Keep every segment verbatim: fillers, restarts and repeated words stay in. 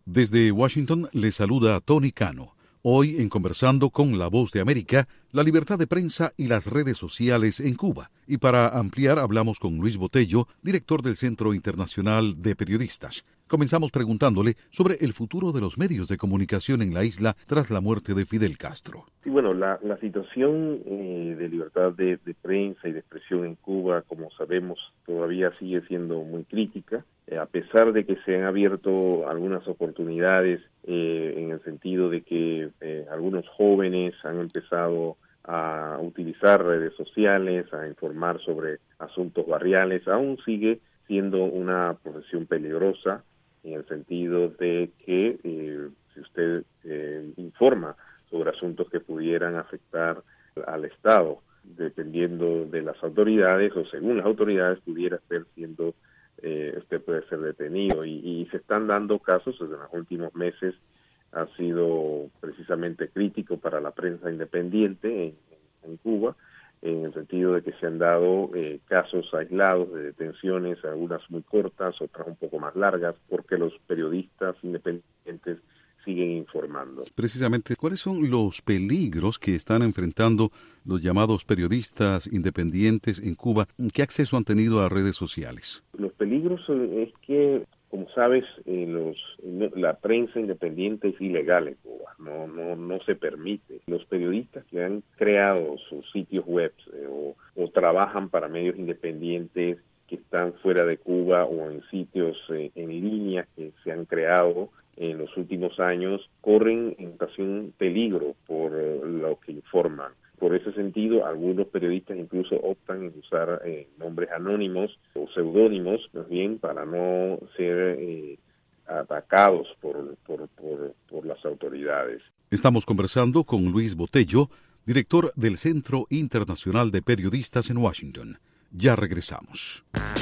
Desde Washington le saluda Tony Cano. Hoy en Conversando con La Voz de América, la libertad de prensa y las redes sociales en Cuba. Y para ampliar hablamos con Luis Botello, director del Centro Internacional de Periodistas. Comenzamos preguntándole sobre el futuro de los medios de comunicación en la isla tras la muerte de Fidel Castro. Sí, bueno, la, la situación eh, de libertad de, de prensa y de expresión en Cuba, como sabemos, todavía sigue siendo muy crítica, eh, a pesar de que se han abierto algunas oportunidades eh, en el sentido de que eh, algunos jóvenes han empezado a utilizar redes sociales, a informar sobre asuntos barriales, aún sigue siendo una profesión peligrosa, en el sentido de que eh, si usted eh, informa sobre asuntos que pudieran afectar al Estado, dependiendo de las autoridades o según las autoridades, pudiera estar siendo, eh, usted puede ser detenido. Y, y se están dando casos, en los últimos meses ha sido precisamente crítico para la prensa independiente en, en Cuba, en el sentido de que se han dado eh, casos aislados de detenciones, algunas muy cortas, otras un poco más largas, porque los periodistas independientes siguen informando. Precisamente, ¿cuáles son los peligros que están enfrentando los llamados periodistas independientes en Cuba? ¿Qué acceso han tenido a redes sociales? Los peligros es que, como sabes, eh, los, la prensa independiente es ilegal en Cuba, no, no, no se permite. Los periodistas que han creado sus sitios web eh, o, o trabajan para medios independientes que están fuera de Cuba o en sitios eh, en línea que se han creado en los últimos años, corren en ocasión peligro por eh, lo que informan. Por ese sentido, algunos periodistas incluso optan en usar eh, nombres anónimos o seudónimos, más bien, para no ser eh, atacados por, por, por, por las autoridades. Estamos conversando con Luis Botello, director del Centro Internacional de Periodistas en Washington. Ya regresamos.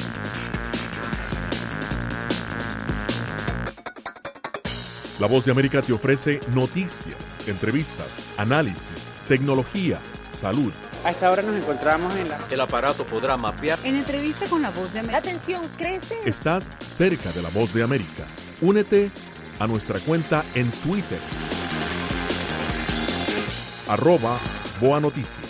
La Voz de América te ofrece noticias, entrevistas, análisis, tecnología, salud. A esta hora nos encontramos en la... El aparato podrá mapear. En entrevista con La Voz de América. Atención, crece. Estás cerca de La Voz de América. Únete a nuestra cuenta en Twitter. Arroba Boa Noticias.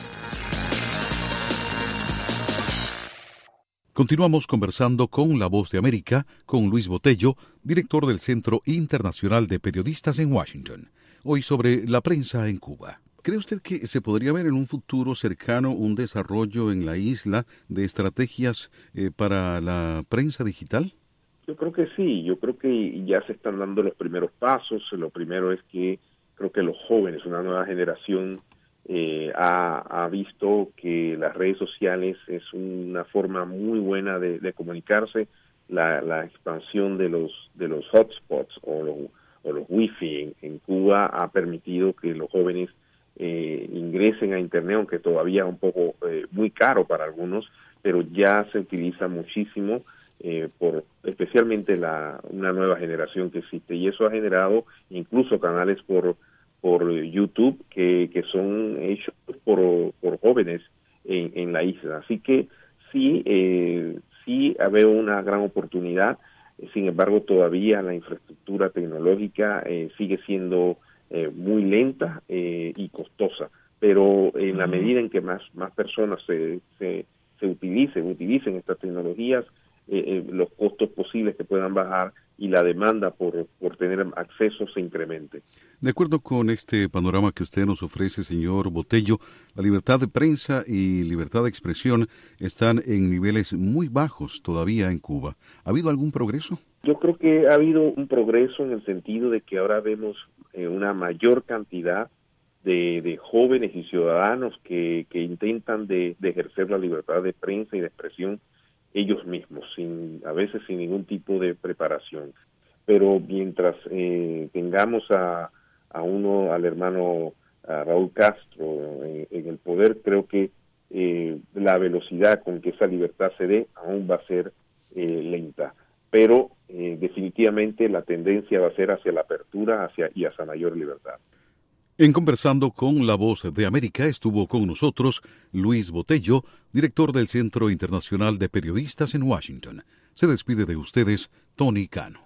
Continuamos conversando con La Voz de América, con Luis Botello, director del Centro Internacional de Periodistas en Washington. Hoy sobre la prensa en Cuba. ¿Cree usted que se podría ver en un futuro cercano un desarrollo en la isla de estrategias eh, para la prensa digital? Yo creo que sí, yo creo que ya se están dando los primeros pasos. Lo primero es que creo que los jóvenes, una nueva generación, eh, ha, ha visto que las redes sociales es una forma muy buena de, de comunicarse. La, la expansión de los de los hotspots o los, o los wifi en, en Cuba ha permitido que los jóvenes eh, ingresen a Internet, aunque todavía es un poco eh, muy caro para algunos, pero ya se utiliza muchísimo. Eh, por especialmente la una nueva generación que existe, y eso ha generado incluso canales por por YouTube que, que son hechos por, por jóvenes en, en la isla. Así que sí, eh, sí veo una gran oportunidad. Sin embargo, todavía la infraestructura tecnológica eh, sigue siendo eh, muy lenta eh, y costosa, pero en la medida en que más, más personas se, se, se utilicen, utilicen estas tecnologías, Eh, eh, los costos posibles que puedan bajar y la demanda por, por tener acceso se incremente. De acuerdo con este panorama que usted nos ofrece, señor Botello, la libertad de prensa y libertad de expresión están en niveles muy bajos todavía en Cuba. ¿Ha habido algún progreso? Yo creo que ha habido un progreso en el sentido de que ahora vemos eh, una mayor cantidad de, de jóvenes y ciudadanos que, que intentan de, de ejercer la libertad de prensa y de expresión ellos mismos, sin a veces sin ningún tipo de preparación. Pero mientras eh, tengamos a, a uno, al hermano a Raúl Castro en, en el poder, creo que eh, la velocidad con que esa libertad se dé aún va a ser eh, lenta. Pero eh, definitivamente la tendencia va a ser hacia la apertura hacia y hacia mayor libertad. En Conversando con La Voz de América estuvo con nosotros Luis Botello, director del Centro Internacional de Periodistas en Washington. Se despide de ustedes, Tony Cano.